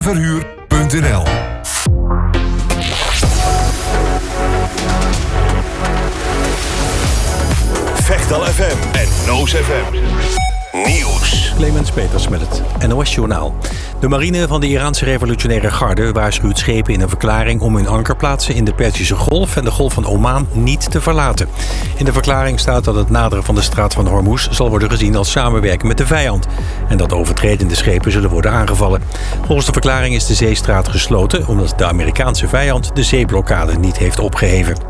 Verhuur.nl. Vechtal FM en Noos FM. Nieuws. Clemens Peters met het NOS Journaal. De marine van de Iraanse revolutionaire garde waarschuwt schepen in een verklaring om hun ankerplaatsen in de Perzische Golf en de Golf van Oman niet te verlaten. In de verklaring staat dat het naderen van de straat van Hormuz zal worden gezien als samenwerken met de vijand en dat overtredende schepen zullen worden aangevallen. Volgens de verklaring is de zeestraat gesloten omdat de Amerikaanse vijand de zeeblokkade niet heeft opgeheven.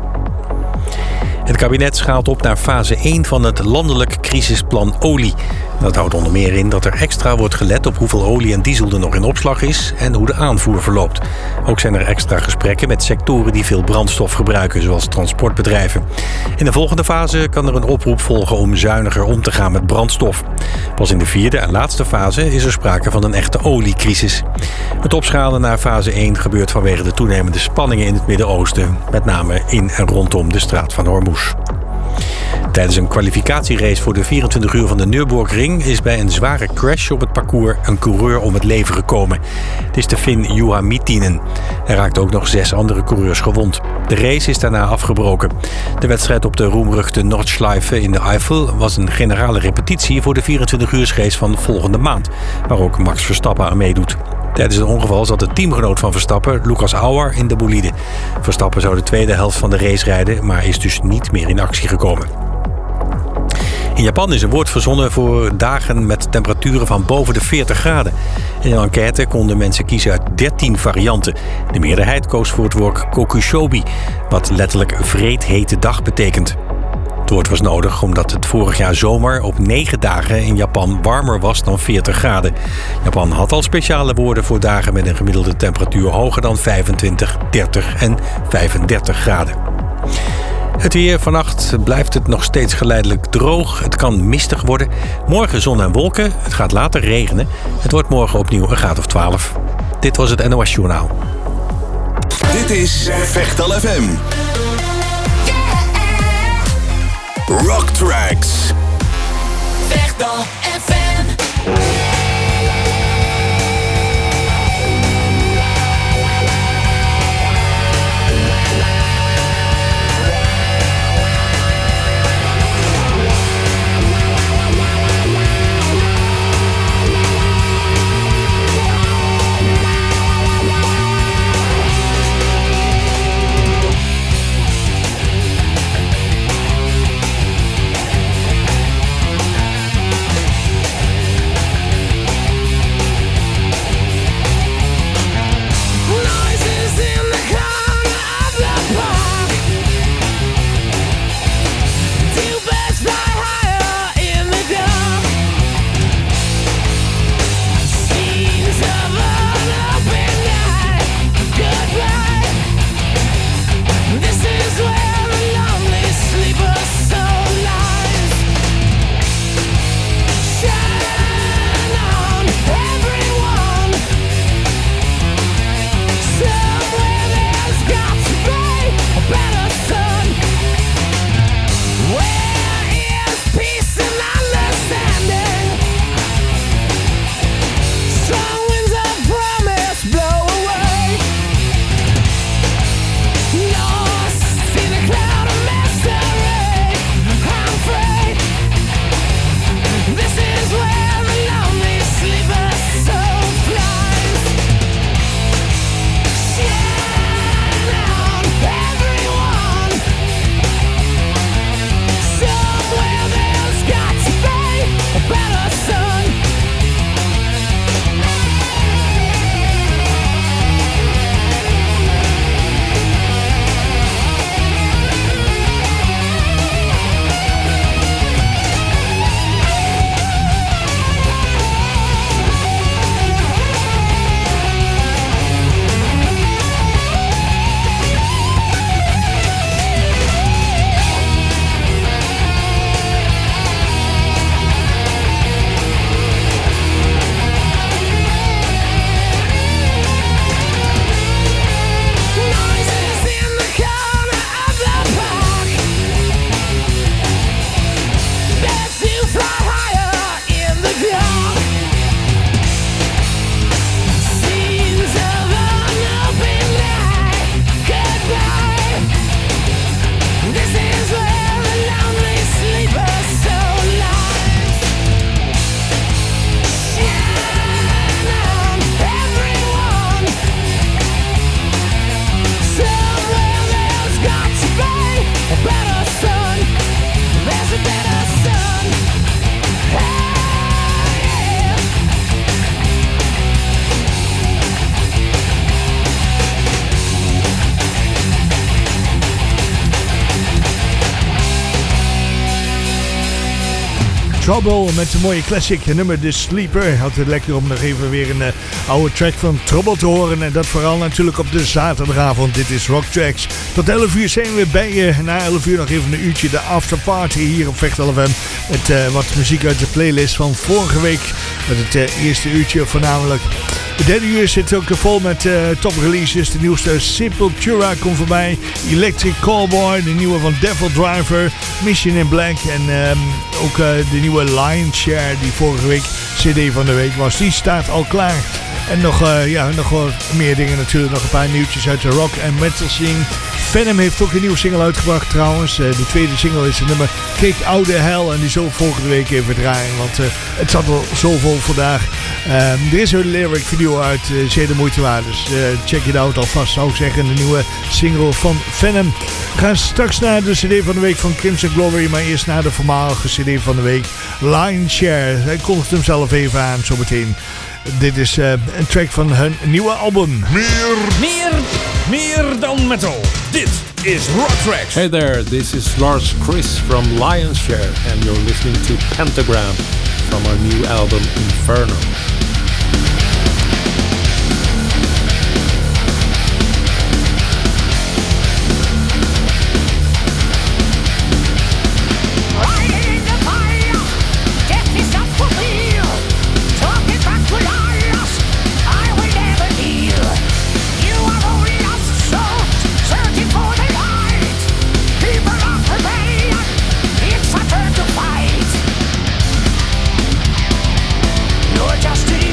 Het kabinet schaalt op naar fase 1 van het landelijk crisisplan olie. Dat houdt onder meer in dat er extra wordt gelet op hoeveel olie en diesel er nog in opslag is en hoe de aanvoer verloopt. Ook zijn er extra gesprekken met sectoren die veel brandstof gebruiken, zoals transportbedrijven. In de volgende fase kan er een oproep volgen om zuiniger om te gaan met brandstof. Pas in de vierde en laatste fase is er sprake van een echte oliecrisis. Het opschalen naar fase 1 gebeurt vanwege de toenemende spanningen in het Midden-Oosten, met name in en rondom de straat van Hormuz. Tijdens een kwalificatierace voor de 24 uur van de Nürburgring is bij een zware crash op het parcours een coureur om het leven gekomen. Het is de Fin Juha Miettinen. Er raakten ook nog 6 andere coureurs gewond. De race is daarna afgebroken. De wedstrijd op de roemruchte Nordschleife in de Eifel was een generale repetitie voor de 24-uursrace van volgende maand, waar ook Max Verstappen aan meedoet. Tijdens het ongeval zat de teamgenoot van Verstappen, Lucas Auer, in de bolide. Verstappen zou de tweede helft van de race rijden, maar is dus niet meer in actie gekomen. In Japan is een woord verzonnen voor dagen met temperaturen van boven de 40 graden. In een enquête konden mensen kiezen uit 13 varianten. De meerderheid koos voor het woord kokushobi, wat letterlijk vreedhete dag betekent. Het woord was nodig omdat het vorig jaar zomer op 9 dagen in Japan warmer was dan 40 graden. Japan had al speciale woorden voor dagen met een gemiddelde temperatuur hoger dan 25, 30 en 35 graden. Het weer. Vannacht blijft het nog steeds geleidelijk droog. Het kan mistig worden. Morgen zon en wolken. Het gaat later regenen. Het wordt morgen opnieuw een graad of 12. Dit was het NOS Journaal. Dit is Vechtal FM. Rock Tracks. Vechtal FM. Trouble met een mooie classic nummer The Sleeper. Altijd lekker om nog even weer een oude track van Trouble te horen. En dat vooral natuurlijk op de zaterdagavond. Dit is Rock Tracks. Tot 11 uur zijn we bij je. Na 11 uur nog even een uurtje de afterparty hier op Vechtal FM. Met wat muziek uit de playlist van vorige week. Met het eerste uurtje voornamelijk. De derde uur zit ook vol met top releases. De nieuwste Sepultura komt voorbij. Electric Callboy, de nieuwe van Devil Driver. Mission in Black en ook de nieuwe Lion Share die vorige week CD van de week was. Die staat al klaar. En nog wat meer dingen natuurlijk. Nog een paar nieuwtjes uit de rock en metal scene. Venom heeft ook een nieuwe single uitgebracht trouwens. De tweede single is het nummer Kick Out the Hell. En die zullen we volgende week even draaien. Want het zat al zo vol vandaag. Er is een lyric video uit. Zeer de moeite waard. Dus check it out alvast zou ik zeggen. De nieuwe single van Venom. We gaan straks naar de CD van de week van Crimson Glory. Maar eerst naar de voormalige CD van de week. Lion Share. Hij kondigt hem zelf even aan zometeen. Dit is een track van hun nieuwe album. Meer dan metal. Dit is Rock Tracks. Hey there, this is Lars Chris from Lionshare and you're listening to Pentagram from our new album Inferno. Just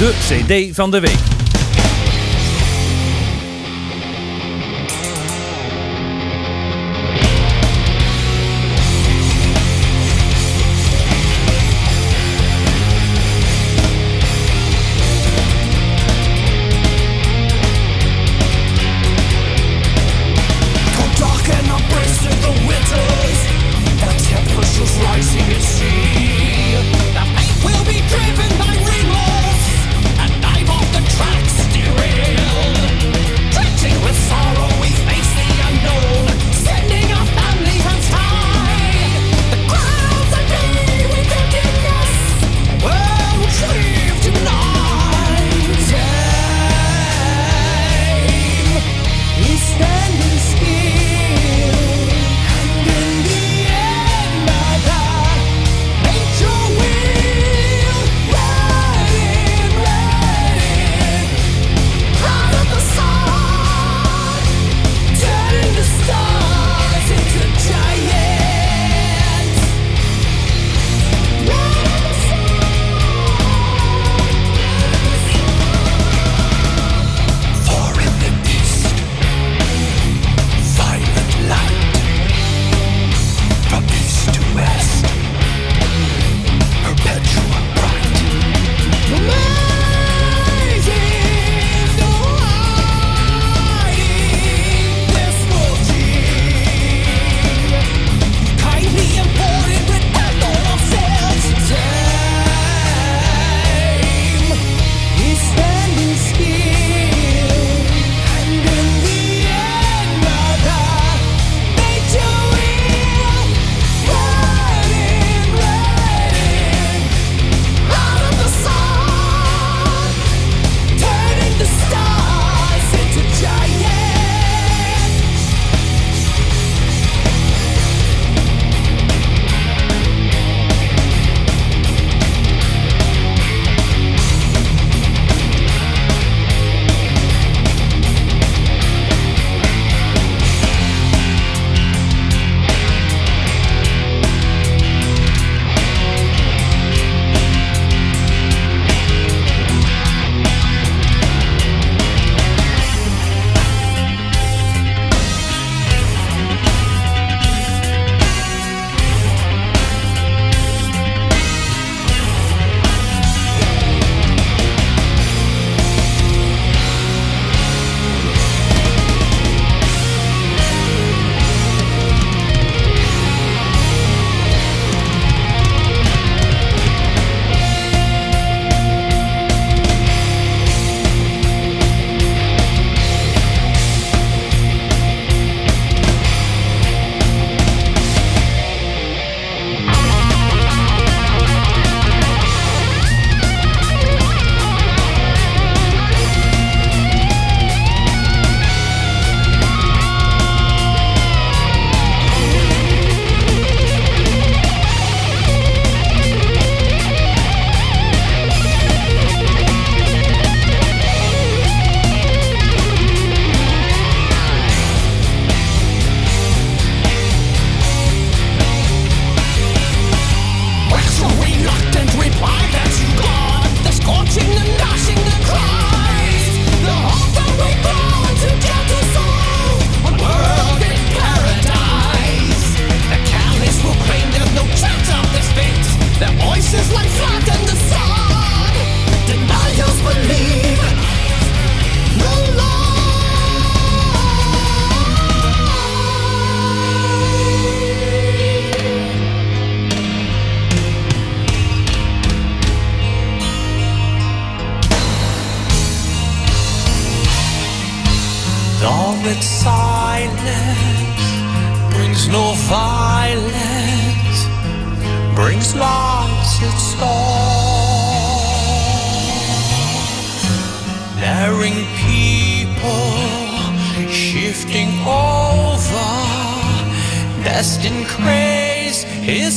de CD van de week. all its silence brings no violence, brings lights its storm. Daring people shifting over, destined craze his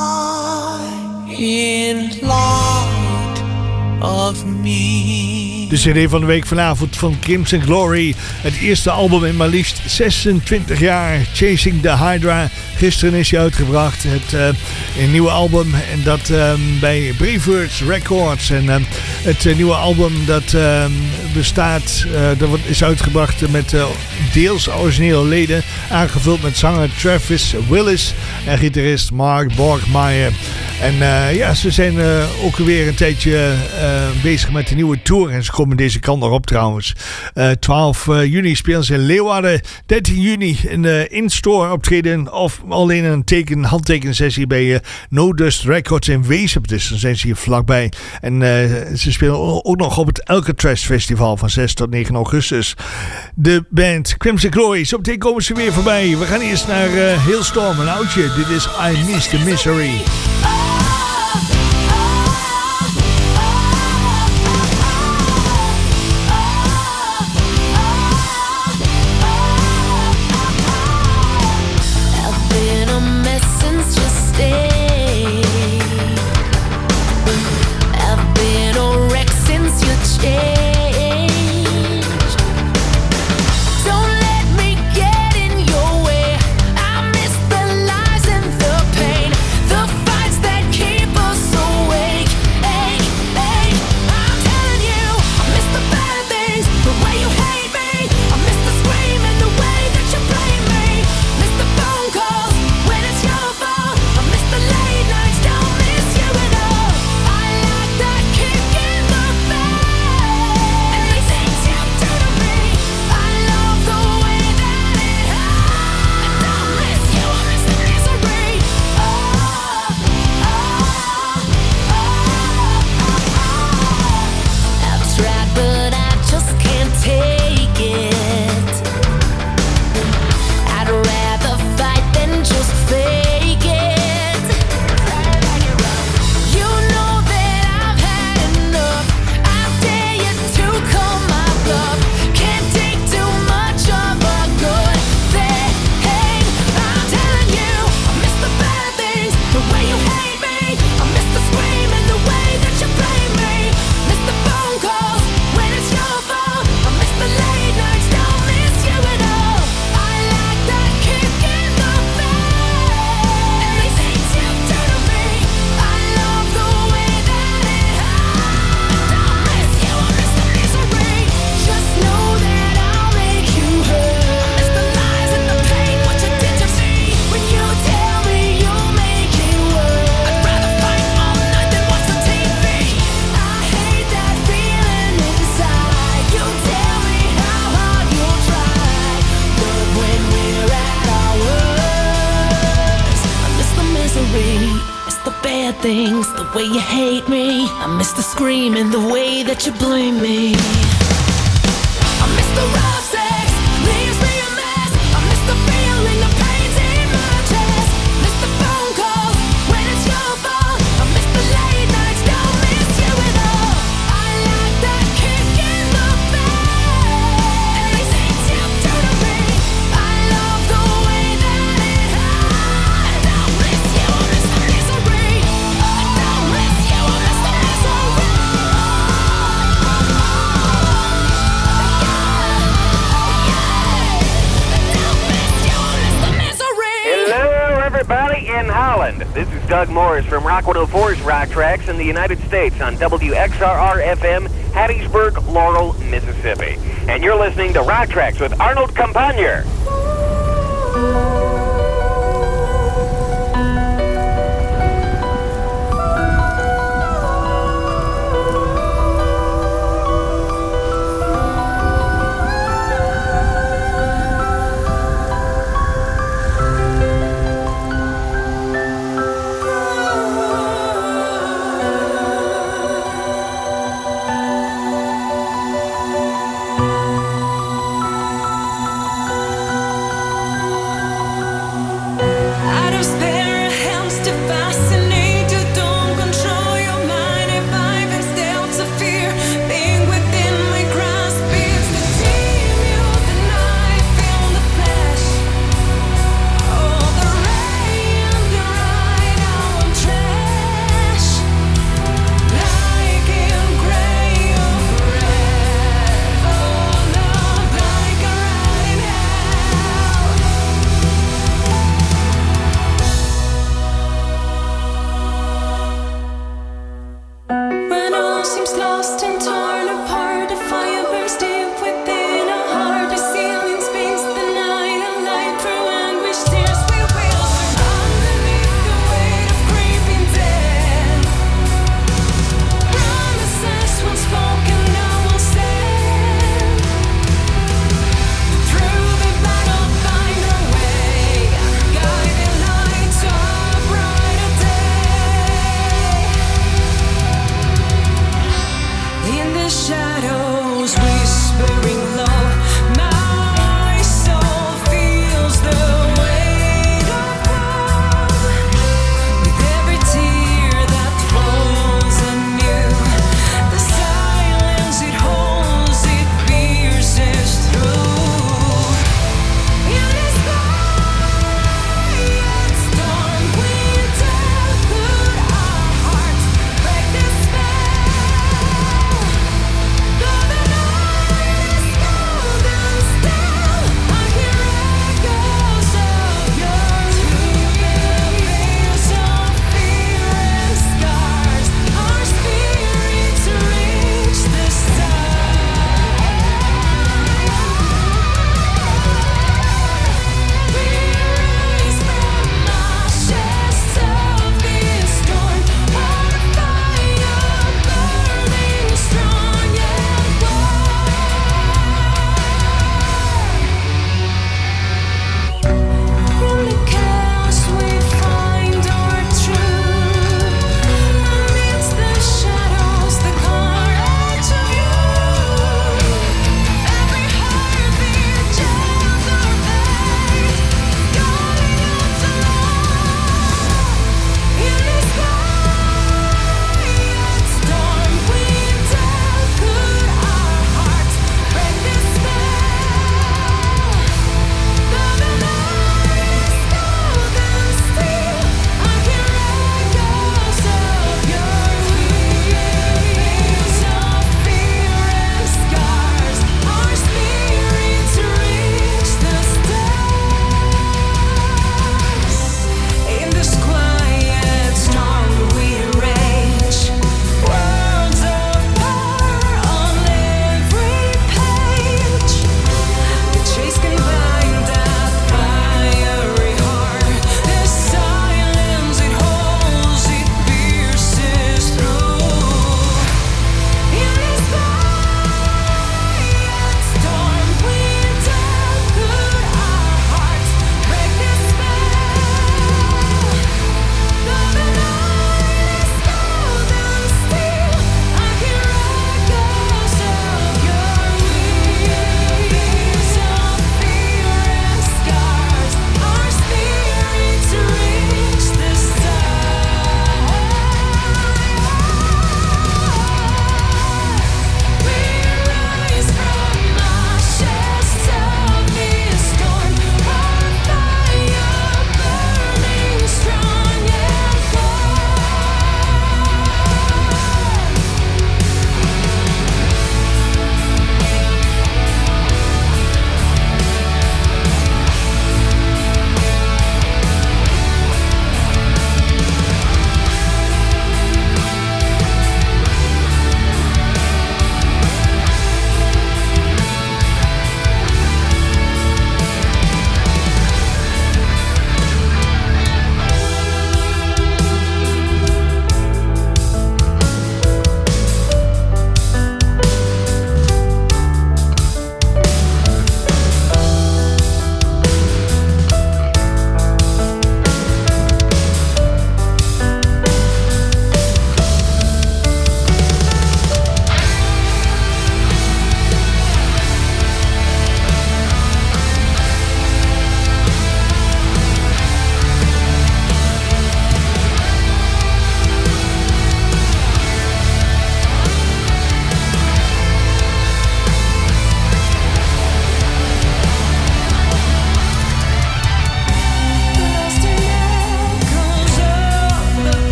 star in light of me. De CD van de week vanavond van Crimson Glory. Het eerste album in maar liefst 26 jaar. Chasing the Hydra. Gisteren is hij uitgebracht. Een nieuwe album. En dat bij Brevoorts Records. En het nieuwe album dat bestaat. Dat is uitgebracht met deels originele leden. Aangevuld met zanger Travis Willis. En gitarist Mark Borgmeijer. En ja, ze zijn ook weer een tijdje bezig met de nieuwe tour. En ze komen deze kant nog op trouwens. 12 juni spelen ze in Leeuwarden. 13 juni een in-store optreden. Of alleen een handtekensessie bij No Dust Records in Weesp. Dus dan zijn ze hier vlakbij. En ze spelen ook nog op het Alcatraz Festival van 6 tot 9 augustus. De band Crimson Glory. Zo meteen komen ze weer voorbij. We gaan eerst naar Hailstorm, een oudje. Dit is I Miss the Misery. Things, the way you hate me. I miss the screaming, the way that you blame me. I miss the rough sex, leaves me a mess. I miss the feeling, the pain's in my chest. Miss the phone calls when it's your fault. I miss the late nights, don't miss you at all. I like that kick in the back. And these things you do to me, I love the way that it hurts. I don't miss you, I miss the misery. Everybody in Holland. This is Doug Morris from Rock 104's Rock Tracks in the United States on WXRR-FM, Hattiesburg, Laurel, Mississippi. And you're listening to Rock Tracks with Arnold Campagner.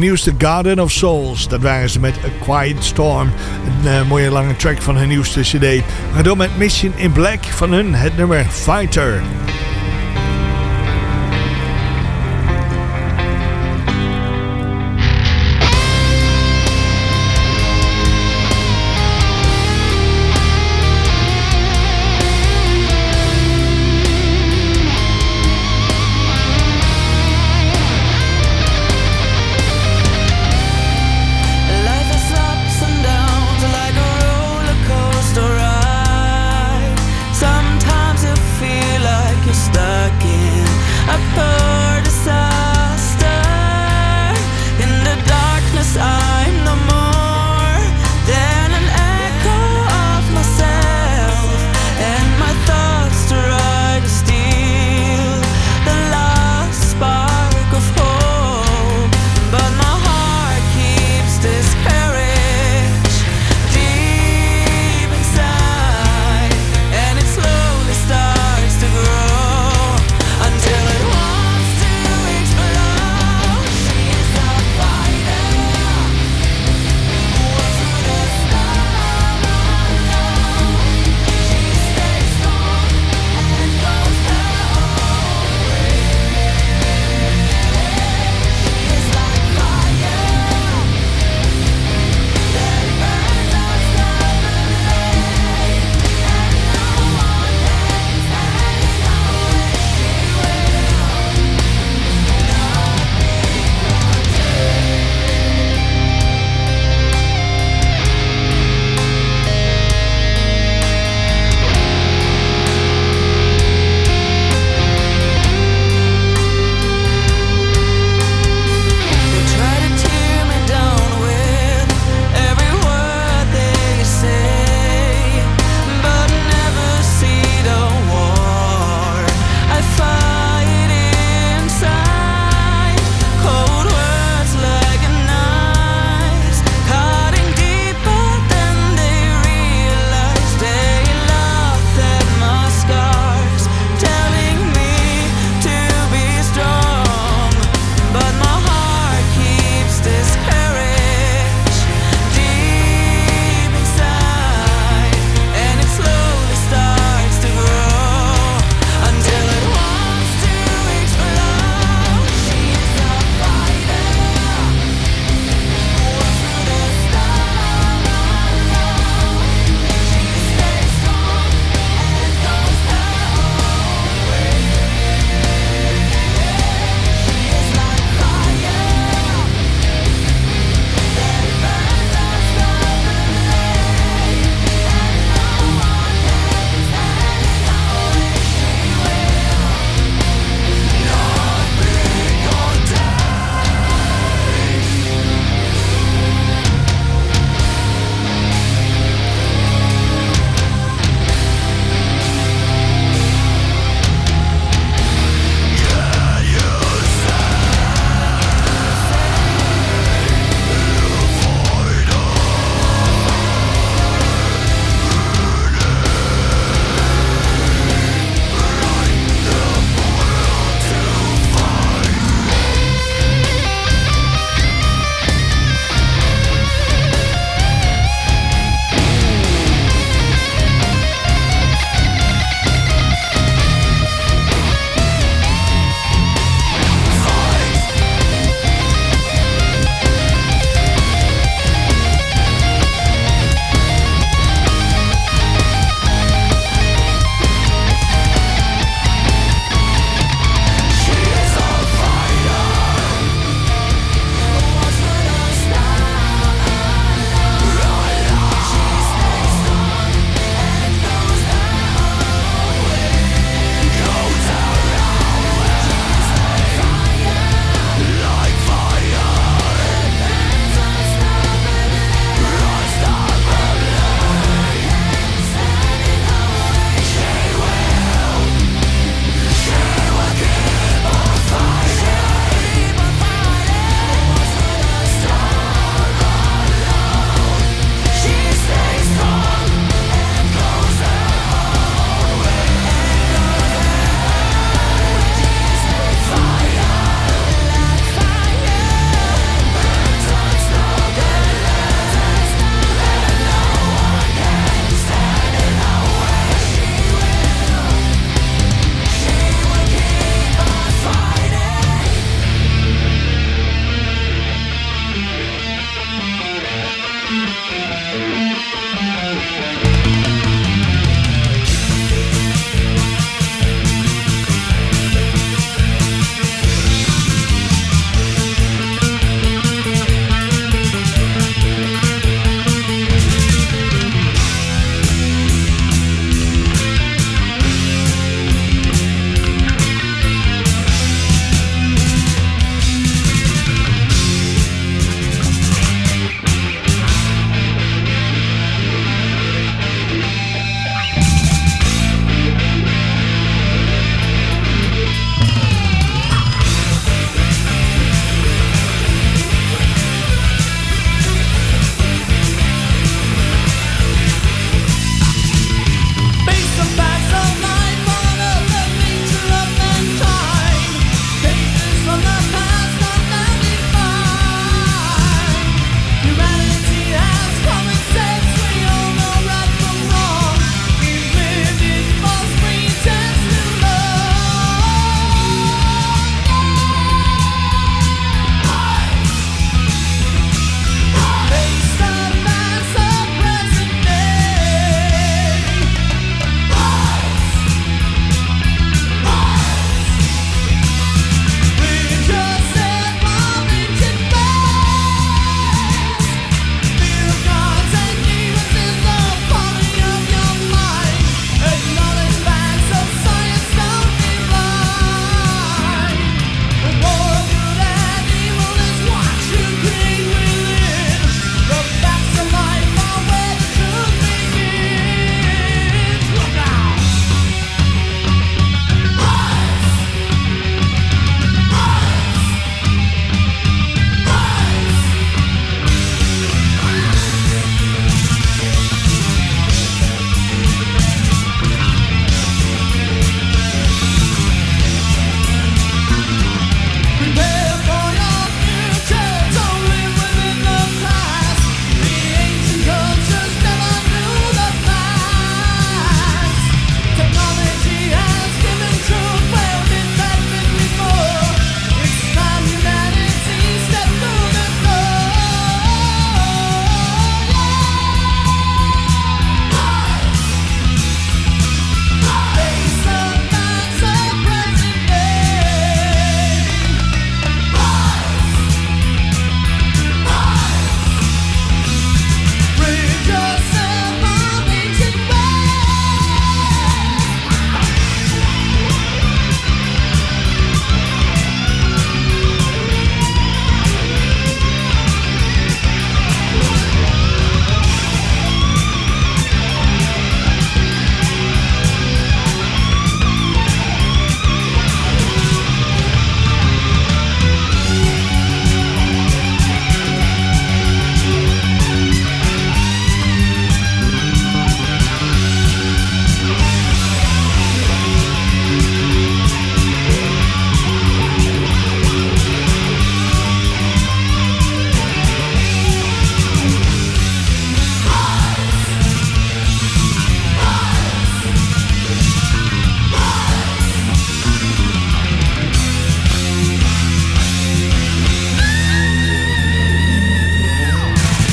nieuwste Garden of Souls. Dat waren ze met A Quiet Storm. Een mooie lange track van hun nieuwste cd. We gaan door met Mission in Black van hun, het nummer Fighter. Sometimes I feel like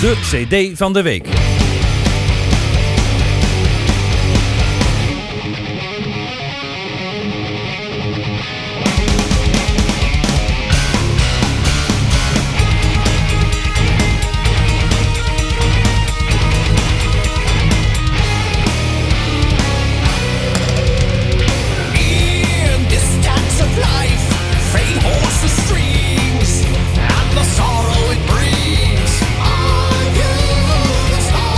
de CD van de week. Sorrow it brings. Are you the star?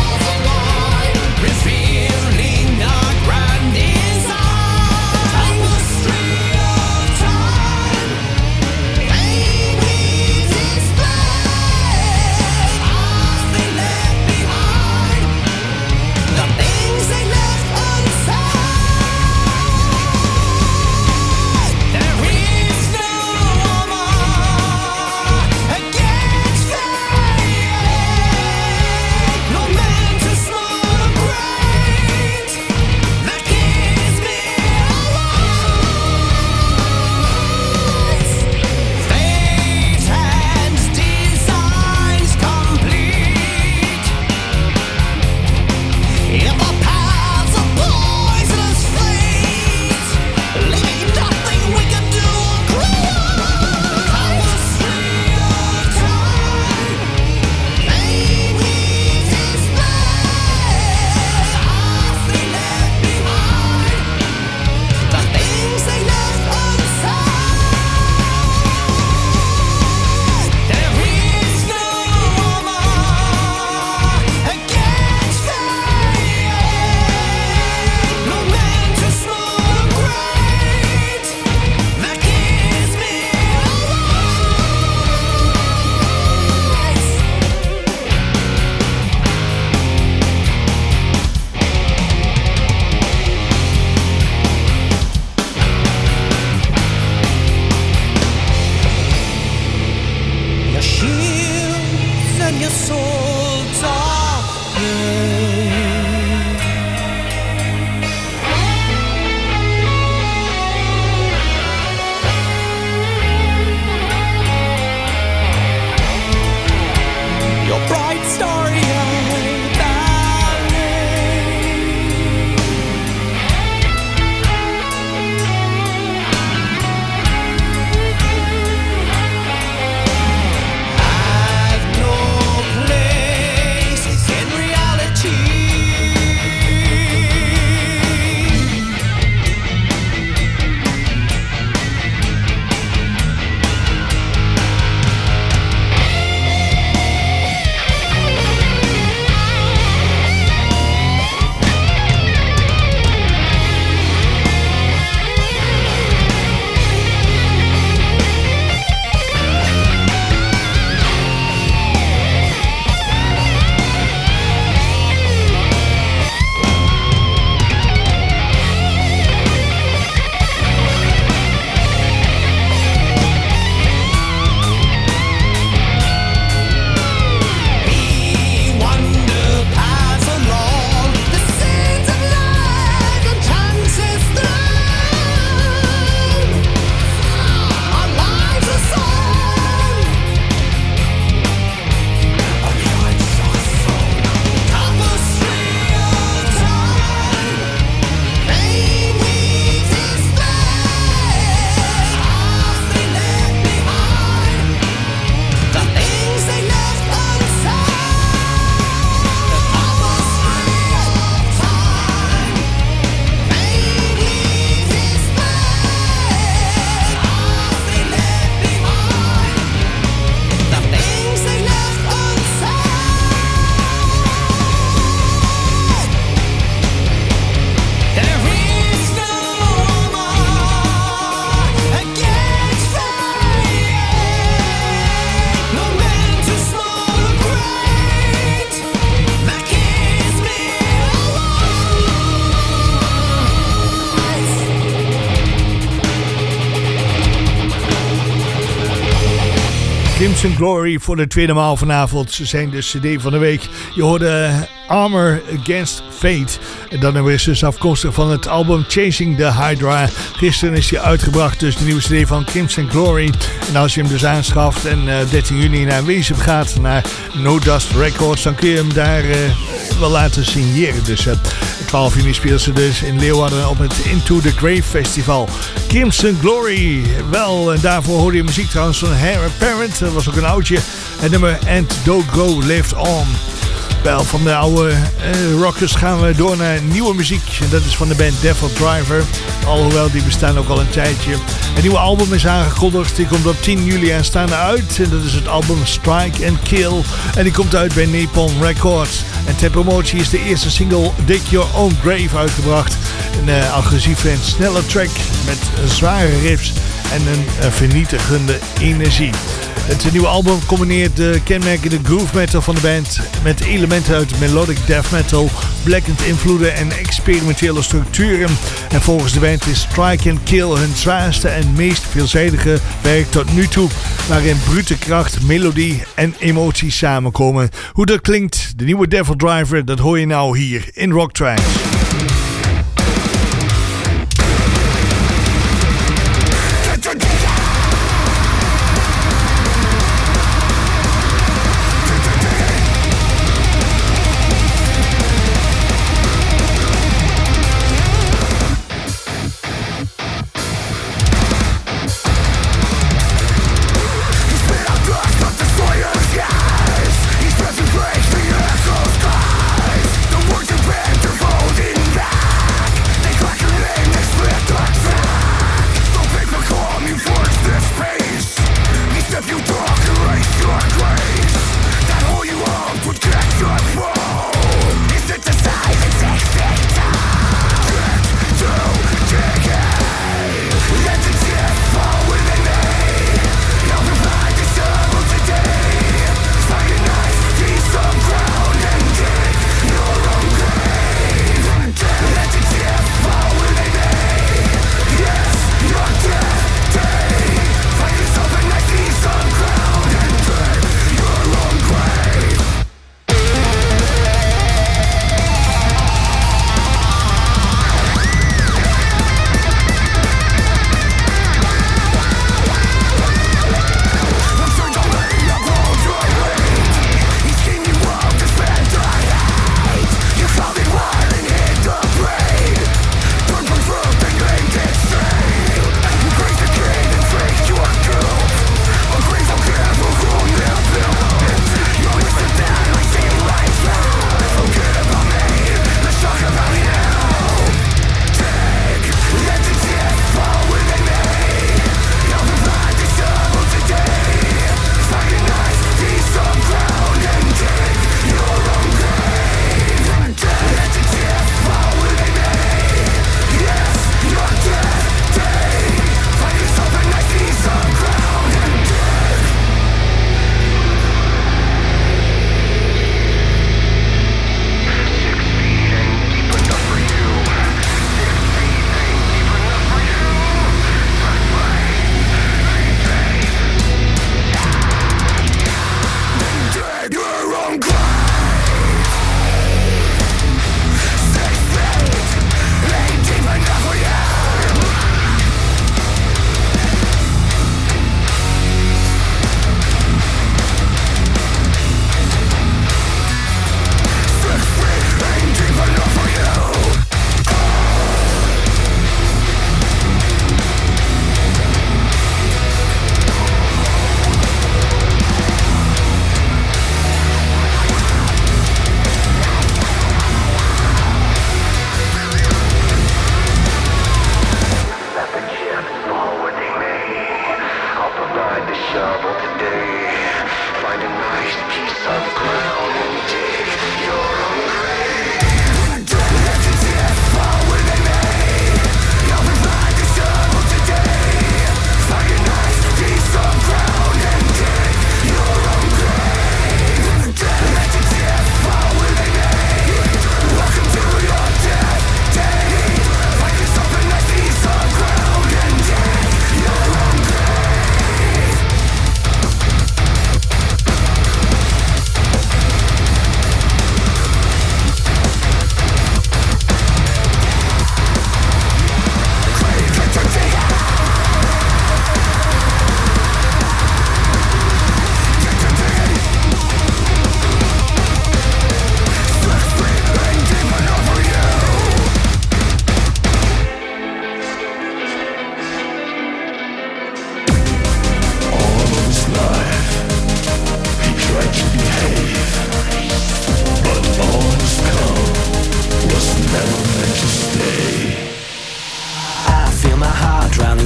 Crimson Glory voor de tweede maal vanavond. Ze zijn de CD van de week. Je hoorde Armor Against Fate. En dan is dus afkomstig van het album Chasing the Hydra. Gisteren is die uitgebracht, dus de nieuwe CD van Crimson Glory. En als je hem dus aanschaft en 13 juni naar Wezen gaat, naar No Dust Records, dan kun je hem daar wel laten signeren. Dus 12 juni speelden ze dus in Leeuwarden op het Into the Grave Festival. Crimson Glory. Wel, en daarvoor hoorde je muziek trouwens van Hair Apparent. Dat was ook een oudje. Het nummer And Don't Go Live On. Wel, van de oude rockers gaan we door naar nieuwe muziek. En dat is van de band Devil Driver. Alhoewel, die bestaan ook al een tijdje. Een nieuwe album is aangekondigd. Die komt op 10 juli aanstaande uit. En dat is het album Strike and Kill. En die komt uit bij Napalm Records. En ter promotie is de eerste single Dig Your Own Grave uitgebracht. Een agressieve en snelle track met zware riffs en een vernietigende energie. Het nieuwe album combineert de kenmerkende groove metal van de band met elementen uit melodic death metal, blackened invloeden en experimentele structuren. En volgens de band is Strike and Kill hun zwaarste en meest veelzijdige werk tot nu toe, waarin brute kracht, melodie en emoties samenkomen. Hoe dat klinkt, de nieuwe Devil Driver, dat hoor je nou hier in Rock Tracks. The words of band are folding.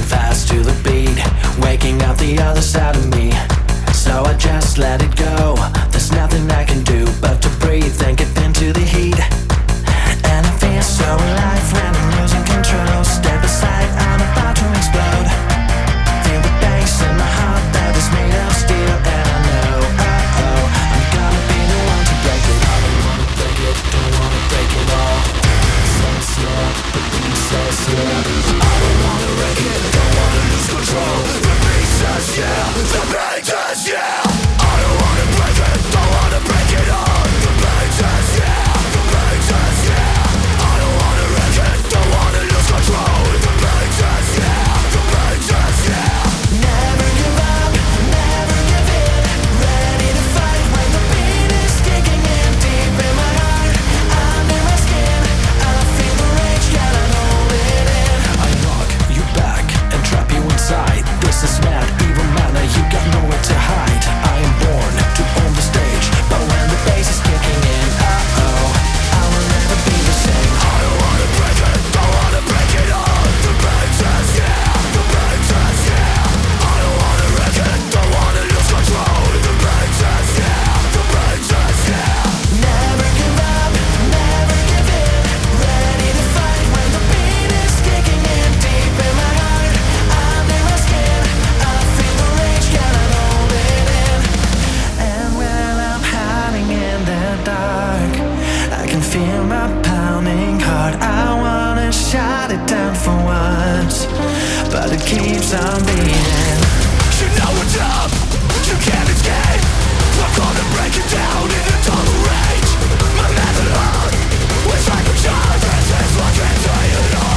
fast to the beat, waking up the other side of me. So I just let it go. There's nothing I can do but to breathe and get into the heat. And I feel so alive when I'm losing control. Step aside, I'm about to explode. Feel the bass in my heart that is made of steel. And I know, I'm gonna be the one to break it. I don't wanna break it, don't wanna break it all. Says yeah, the beat says yeah. I don't wanna wreck it, don't wanna lose control. The beat says yeah, the beat says yeah. I don't wanna break it, don't wanna break it all. The beat says yeah, the beat says yeah. I don't wanna wreck it, don't wanna lose control. The beat says yeah, the beat says yeah. Never give up, never give in. Ready to fight when the beat is kicking in. Deep in my heart, under my skin. I feel the rage, gotta hold it in. I knock you back and trap you inside. This is mad, evil manner, you got nowhere to hide. I am born to own the stage, but when the bass is kicking in, I will never be the same. I don't wanna break it, don't wanna break it all. The bass says yeah, the bass says yeah. I don't wanna wreck it, don't wanna lose control. The bass says yeah, the bass says yeah. Never give up, never give in. Ready to fight when the beat is kicking in. Deep in my heart, under my skin. I feel the rage, gotta hold it in. And when I'm hiding in the dark, I can feel my pounding heart. I wanna shut it down for once, but it keeps on beating. You know what's up, you can't escape. We're gonna break it down in a total rage. My mental heart, wish I could charge. This is what can say it all.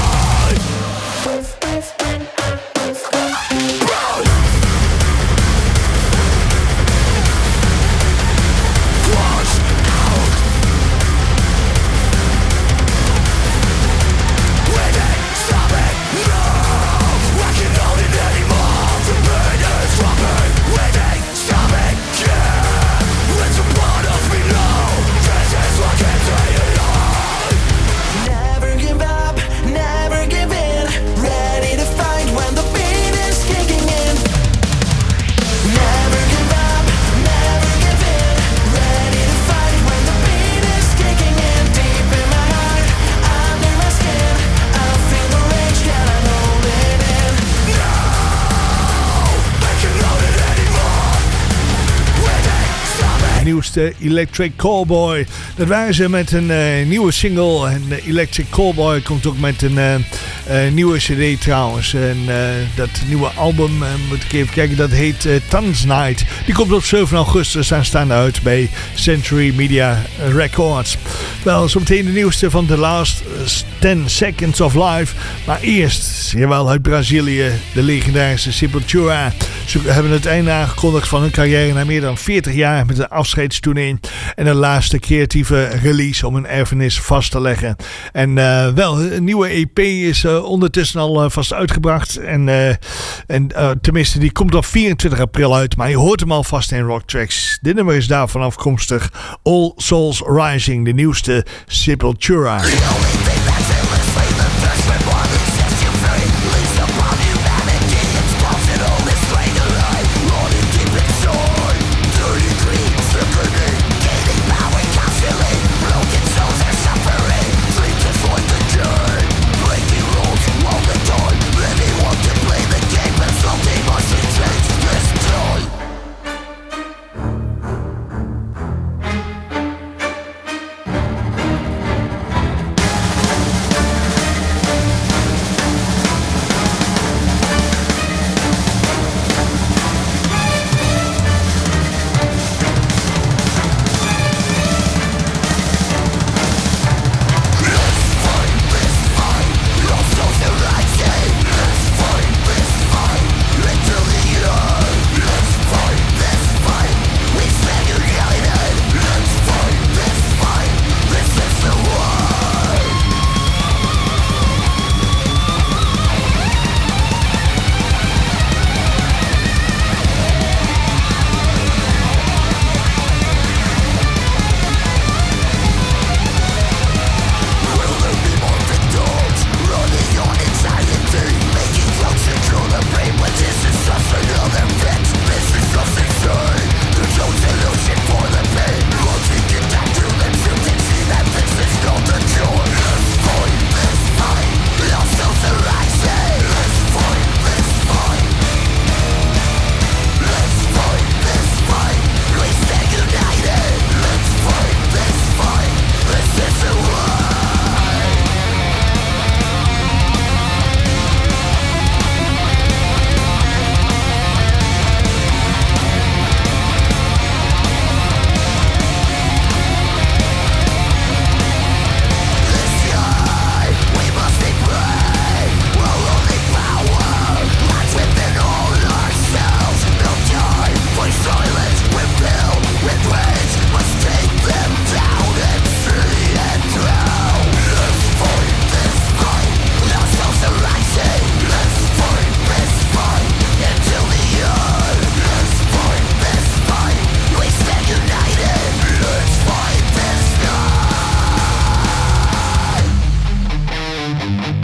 Nieuwste Electric Callboy. Dat waren ze met een nieuwe single. En Electric Callboy komt ook met een nieuwe cd trouwens. En dat nieuwe album, moet ik even kijken, dat heet Tons Night. Die komt op 7 augustus aanstaande uit bij Century Media Records. Wel, zometeen de nieuwste van The Last 10 Seconds of Life. Maar eerst, jawel, uit Brazilië, de legendarische Sepultura. Ze hebben het einde aangekondigd van hun carrière na meer dan 40 jaar met een afscheidstournee en een laatste creatieve release om een erfenis vast te leggen. En wel, een nieuwe EP is ondertussen al vast uitgebracht. En tenminste, die komt op 24 april uit, maar je hoort hem alvast in Rock Tracks. Dit nummer is daarvan afkomstig. All Souls Rising, de nieuwste Sepultura.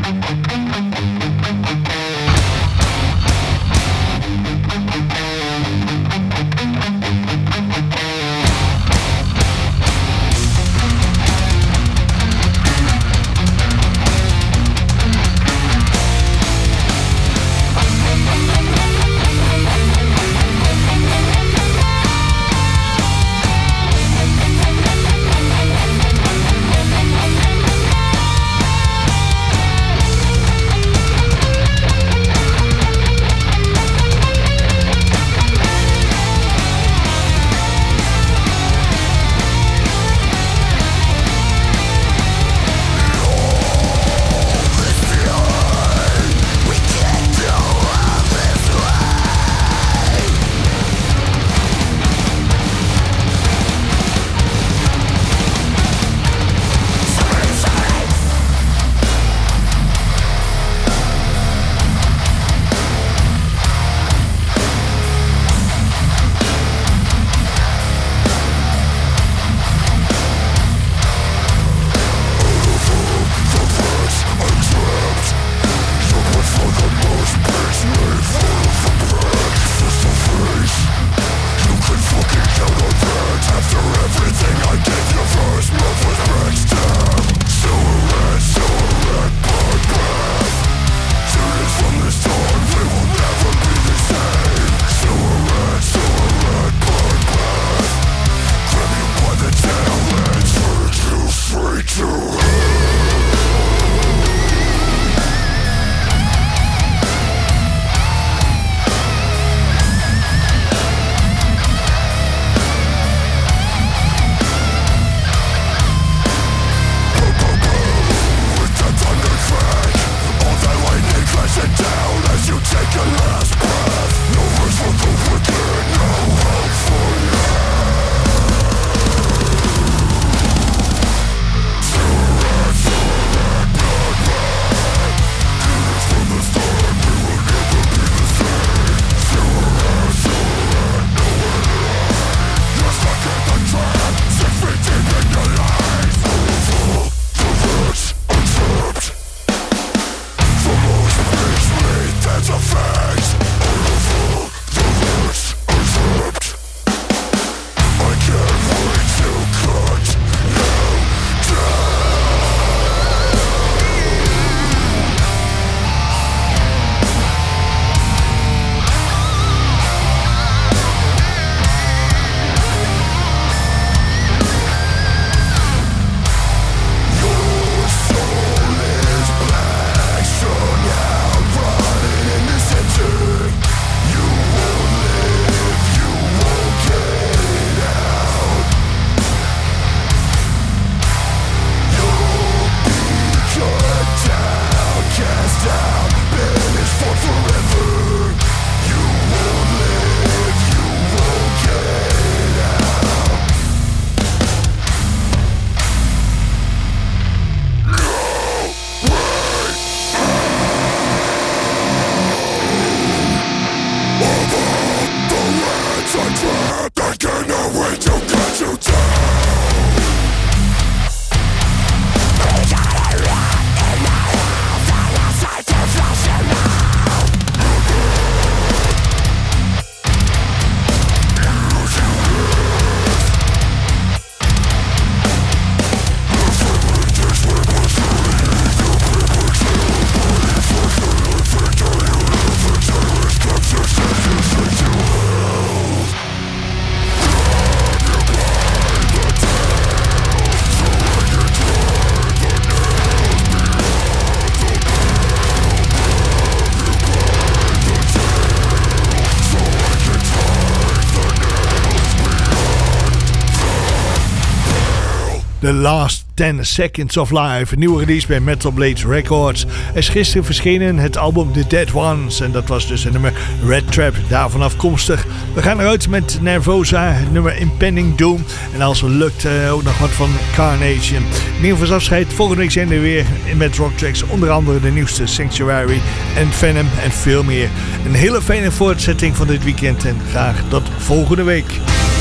The Last 10 Seconds of Life, een nieuwe release bij Metal Blade Records. Er is gisteren verschenen het album The Dead Ones en dat was dus het nummer Red Trap, daarvan afkomstig. We gaan eruit met Nervosa, het nummer Impending Doom en als het lukt ook nog wat van Carnage. In ieder geval afscheid, volgende week zijn we weer met Rock Tracks, onder andere de nieuwste Sanctuary en Venom en veel meer. Een hele fijne voortzetting van dit weekend en graag tot volgende week.